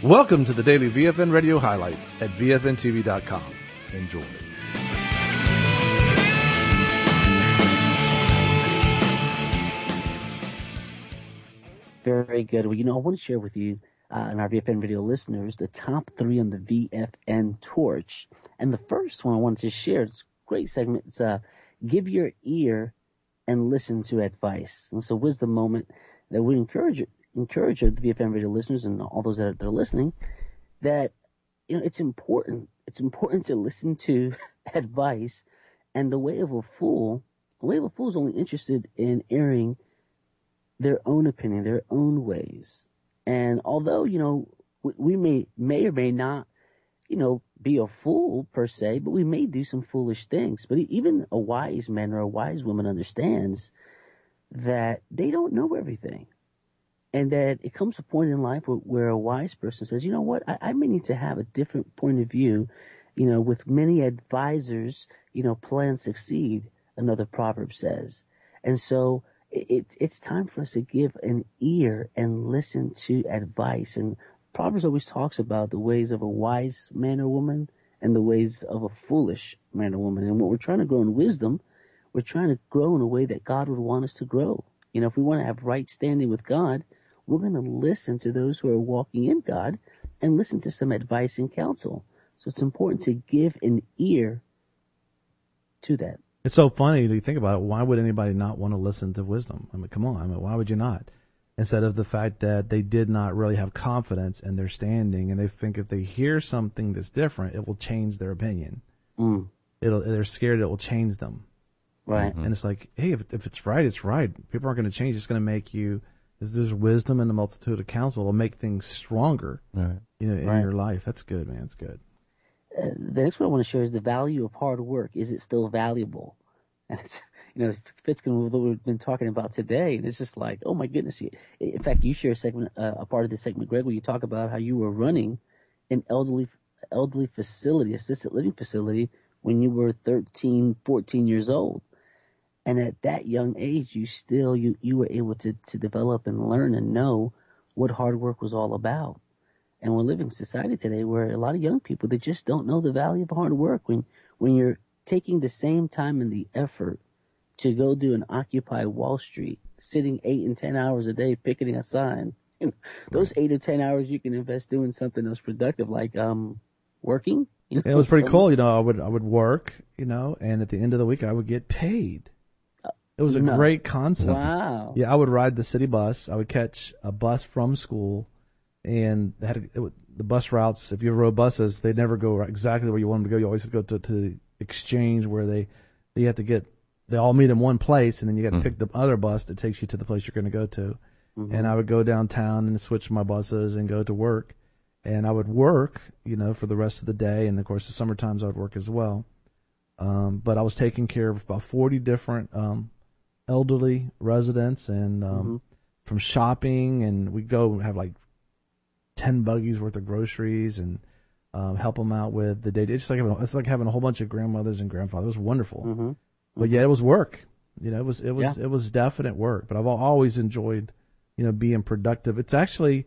Welcome to the daily VFN Radio highlights at VFNTV.com. Enjoy. Very good. Well, I want to share with you and our VFN Radio listeners the top 3 on the VFN torch. And the first one I wanted to share, it's a great segment. It's give your ear and listen to advice. And it's a wisdom moment that we encourage the VFN Radio listeners and all those that are listening that, it's important. It's important to listen to advice. And the way of a fool is only interested in airing their own opinion, their own ways. And although, we may or may not, be a fool per se, but we may do some foolish things. But even a wise man or a wise woman understands that they don't know everything. And that it comes to a point in life where a wise person says, you know what, I may need to have a different point of view. With many advisors, plans succeed, another proverb says. And so it's time for us to give an ear and listen to advice. And Proverbs always talks about the ways of a wise man or woman and the ways of a foolish man or woman. And when we're trying to grow in wisdom, we're trying to grow in a way that God would want us to grow. If we want to have right standing with God, we're going to listen to those who are walking in God and listen to some advice and counsel. So it's important to give an ear to that. It's so funny to think about it. Why would anybody not want to listen to wisdom? Come on. Why would you not? Instead of the fact that they did not really have confidence in their standing, and they think if they hear something that's different, it will change their opinion. They're scared it will change them. Right. And it's like, hey, if it's right, it's right. People aren't going to change. It's going to make you. There's wisdom in the multitude of counsel. It'll make things stronger. Right. In your life. That's good, man. It's good. The next one I want to share is the value of hard work. Is it still valuable? And it's, it fits with what we've been talking about today. And it's just like, oh my goodness. In fact, you share a part of this segment, Greg, where you talk about how you were running an elderly facility, assisted living facility, when you were 13, 14 years old. And at that young age, you were able to develop and learn and know what hard work was all about. And we're living in a society today where a lot of young people, they just don't know the value of hard work. When you're taking the same time and the effort to go do an Occupy Wall Street, sitting 8 and 10 hours a day picketing a sign, those 8 or 10 hours you can invest doing something else productive, like working. It was pretty cool. I would work, and at the end of the week I would get paid. It was a great concept. Wow. Yeah, I would ride the city bus. I would catch a bus from school, and the bus routes, if you rode buses, they never go exactly where you want them to go. You always have to go to the exchange where they all meet in one place, and then you got to pick the other bus that takes you to the place you're going to go to. Mm-hmm. And I would go downtown and switch my buses and go to work. And I would work, for the rest of the day. And, of course, the summer times I would work as well. But I was taking care of about 40 different elderly residents, and from shopping, and we go have like 10 buggies worth of groceries and help them out with the day. It's like having a whole bunch of grandmothers and grandfathers. It was wonderful. Mm-hmm. But yeah, it was work. It was definite work. But I've always enjoyed, being productive. It's actually,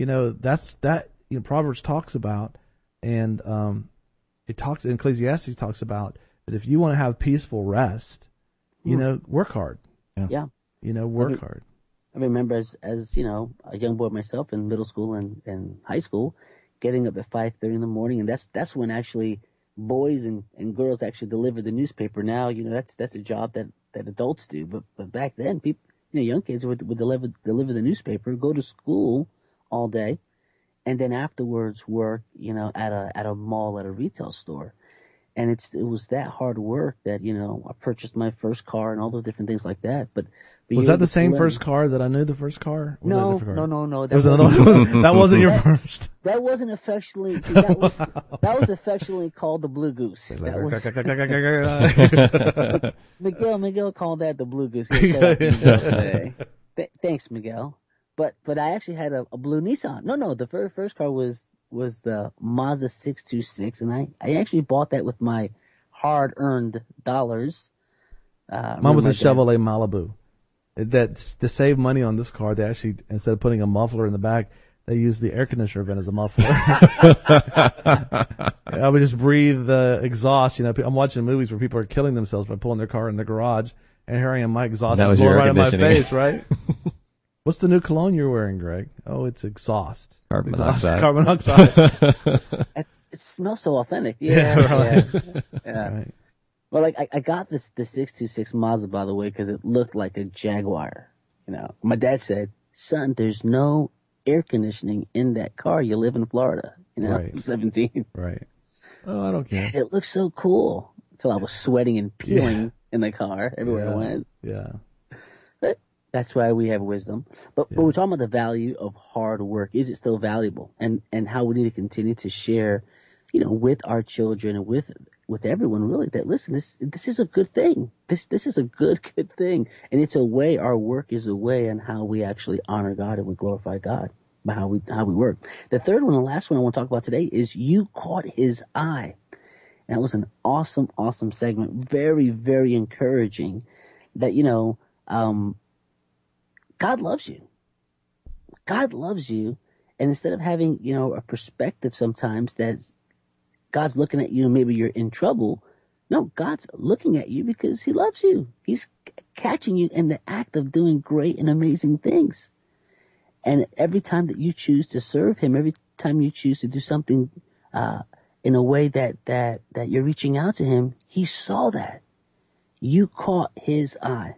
Proverbs talks about, and Ecclesiastes talks about that if you want to have peaceful rest, work hard. Yeah. Work hard. I remember as a young boy myself in middle school and high school, getting up at 5:30 in the morning, and that's when actually boys and girls actually delivered the newspaper. Now, that's a job that adults do, but back then, people, young kids would deliver the newspaper, go to school all day, and then afterwards work, at a mall, at a retail store. And it was that hard work that, I purchased my first car and all those different things like that. But was that the same first car that I knew the first car? No. That was another one. That wasn't your first. That wasn't affectionately, that was affectionately called the Blue Goose. Miguel called that the Blue Goose. Thanks, Miguel. But I actually had a blue Nissan. No, the first car was the Mazda 626, and I actually bought that with my hard-earned dollars. Mine was a Chevrolet Malibu. That's to save money on this car. They actually, instead of putting a muffler in the back, they use the air conditioner vent as a muffler. I would just breathe the exhaust. You know, I'm watching movies where people are killing themselves by pulling their car in the garage, and here I am, my exhaust is blowing right in my face, right? What's the new cologne you're wearing, Greg? Oh, it's exhaust. Carbon monoxide. Carbon monoxide. It smells so authentic. Yeah, right. Yeah. Right. Well, like I got the 626 Mazda, by the way, because it looked like a Jaguar. You know, my dad said, "Son, there's no air conditioning in that car. You live in Florida." You know, Right. I'm 17. Right. Oh, I don't care. It looks so cool until I was sweating and peeling in the car everywhere I went. Yeah. But that's why we have wisdom. But we're talking about the value of hard work. Is it still valuable? And how we need to continue to share, you know, with our children and with everyone really that listen, this is a good thing. This is a good thing. And it's a way, our work is a way on how we actually honor God and we glorify God by how we work. The third one, the last one I want to talk about today is you caught his eye. And that was an awesome segment. Very, very encouraging that, you know, God loves you. God loves you. And instead of having, you know, a perspective sometimes that God's looking at you and maybe you're in trouble, no, God's looking at you because he loves you. He's catching you in the act of doing great and amazing things. And every time that you choose to serve him, every time you choose to do something in a way that you're reaching out to him, he saw that. You caught his eye.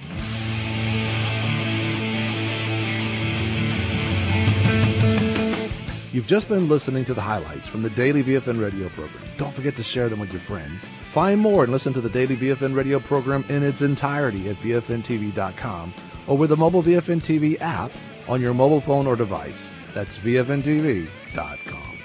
You've just been listening to the highlights from the Daily VFN radio program. Don't forget to share them with your friends. Find more and listen to the Daily VFN radio program in its entirety at VFNTV.com or with the mobile VFN TV app on your mobile phone or device. That's VFNTV.com.